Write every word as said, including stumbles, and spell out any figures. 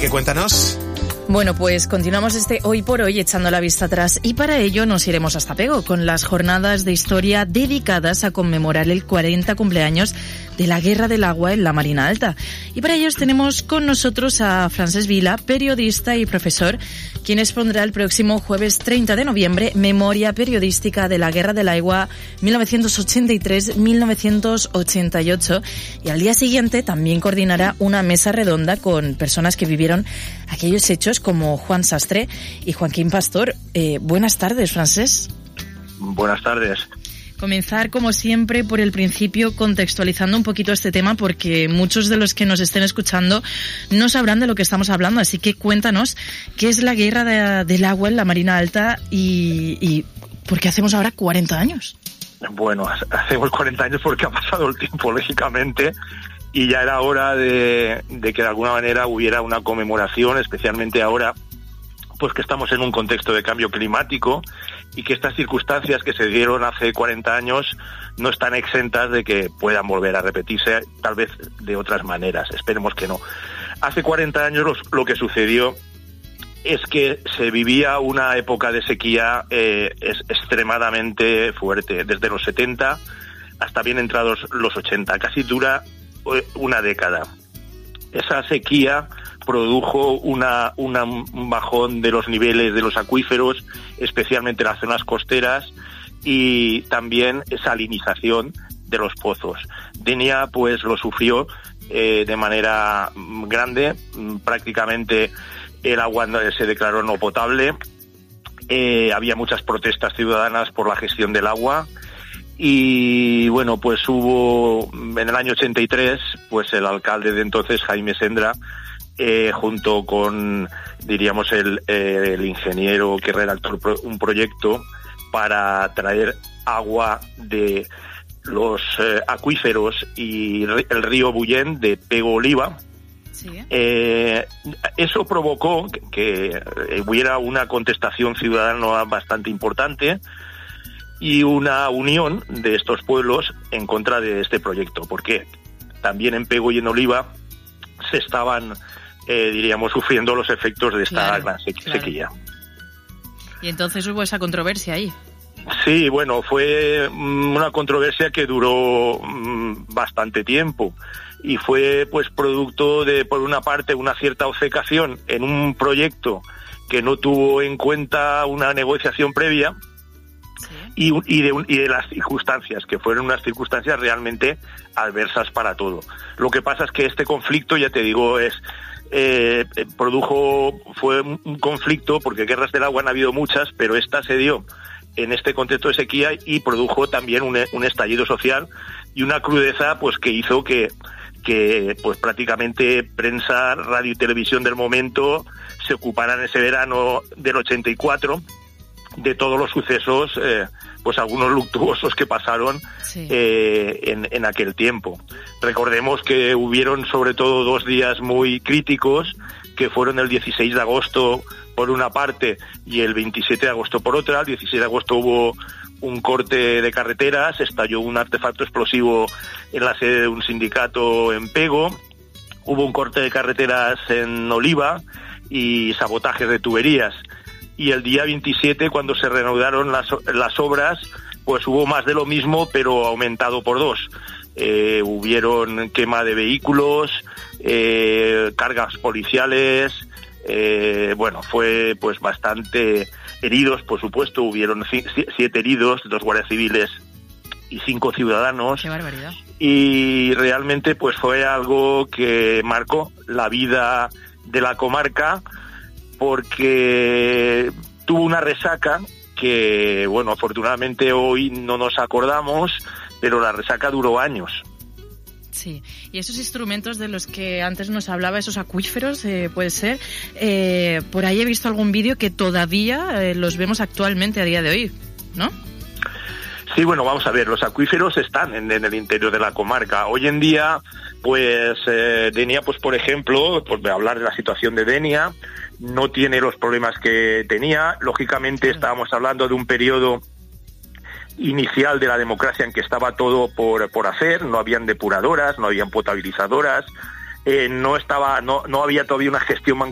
Maike, cuéntanos. Bueno, pues continuamos este Hoy por Hoy echando la vista atrás y para ello nos iremos hasta Pego con las jornadas de historia dedicadas a conmemorar el cuarenta cumpleaños de la Guerra del Agua en la Marina Alta. Y para ellos tenemos con nosotros a Francesc Vila, periodista y profesor, quien expondrá el próximo jueves treinta de noviembre Memoria periodística de la Guerra del Agua mil novecientos ochenta y tres a mil novecientos ochenta y ocho y al día siguiente también coordinará una mesa redonda con personas que vivieron aquellos hechos como Juan Sastre y Joaquín Pastor. Eh, buenas tardes, Francesc. Buenas tardes. Comenzar, como siempre, por el principio, contextualizando un poquito este tema, porque muchos de los que nos estén escuchando no sabrán de lo que estamos hablando. Así que cuéntanos qué es la Guerra de, del Agua en la Marina Alta y, y por qué hacemos ahora cuarenta años. Bueno, hacemos cuarenta años porque ha pasado el tiempo, lógicamente, y ya era hora de, de que de alguna manera hubiera una conmemoración, especialmente ahora, pues que estamos en un contexto de cambio climático y que estas circunstancias que se dieron hace cuarenta años no están exentas de que puedan volver a repetirse, tal vez de otras maneras, esperemos que no. Hace cuarenta años los, lo que sucedió es que se vivía una época de sequía eh, es extremadamente fuerte, desde los setenta hasta bien entrados los ochenta, casi dura una década. Esa sequía produjo una, una, un bajón de los niveles de los acuíferos, especialmente en las zonas costeras, y también salinización de los pozos. Denia pues lo sufrió eh, de manera grande, prácticamente el agua se declaró no potable, eh, había muchas protestas ciudadanas por la gestión del agua, y bueno, pues hubo en el año ochenta y tres, pues el alcalde de entonces, Jaime Sendra, eh, junto con, diríamos, el, eh, el ingeniero que redactó un proyecto para traer agua de los eh, acuíferos y el río Bullén de Pego Oliva. Sí. Eh, eso provocó que, que hubiera una contestación ciudadana bastante importante y una unión de estos pueblos en contra de este proyecto, porque también en Pego y en Oliva se estaban, eh, diríamos, sufriendo los efectos de esta claro, gran se- claro. sequía. Y entonces hubo esa controversia ahí. Sí, bueno, fue una controversia que duró bastante tiempo y fue pues producto de, por una parte, una cierta obcecación en un proyecto que no tuvo en cuenta una negociación previa. Y, y, de, y de las circunstancias, que fueron unas circunstancias realmente adversas para todo. Lo que pasa es que este conflicto, ya te digo, es eh, produjo, fue un conflicto, porque guerras del agua han habido muchas, pero esta se dio en este contexto de sequía y produjo también un, un estallido social y una crudeza pues que hizo que, que pues prácticamente prensa, radio y televisión del momento se ocuparan ese verano del ochenta y cuatro de todos los sucesos, eh, pues algunos luctuosos que pasaron sí. eh, en, en aquel tiempo. Recordemos que hubieron sobre todo dos días muy críticos, que fueron el dieciséis de agosto por una parte y el veintisiete de agosto por otra. El dieciséis de agosto hubo un corte de carreteras, estalló un artefacto explosivo en la sede de un sindicato en Pego, hubo un corte de carreteras en Oliva y sabotajes de tuberías. Y el día veintisiete, cuando se reanudaron las, las obras, pues hubo más de lo mismo, pero aumentado por dos. Eh, hubieron quema de vehículos, eh, cargas policiales, eh, bueno, fue pues bastante heridos, por supuesto, hubieron c- siete heridos, dos guardias civiles y cinco ciudadanos. ¡Qué barbaridad! Y realmente pues fue algo que marcó la vida de la comarca, porque tuvo una resaca que, bueno, afortunadamente hoy no nos acordamos, pero la resaca duró años. Sí, y esos instrumentos de los que antes nos hablaba, esos acuíferos, eh, puede ser, eh, por ahí he visto algún vídeo que todavía eh, los vemos actualmente a día de hoy, ¿no? Sí, bueno, vamos a ver, los acuíferos están en, en el interior de la comarca. Hoy en día, pues, eh, Denia, pues, por ejemplo, por hablar de la situación de Denia, no tiene los problemas que tenía. Lógicamente, estábamos hablando de un periodo inicial de la democracia en que estaba todo por, por hacer, no habían depuradoras, no habían potabilizadoras, eh, no estaba, no, no había todavía una gestión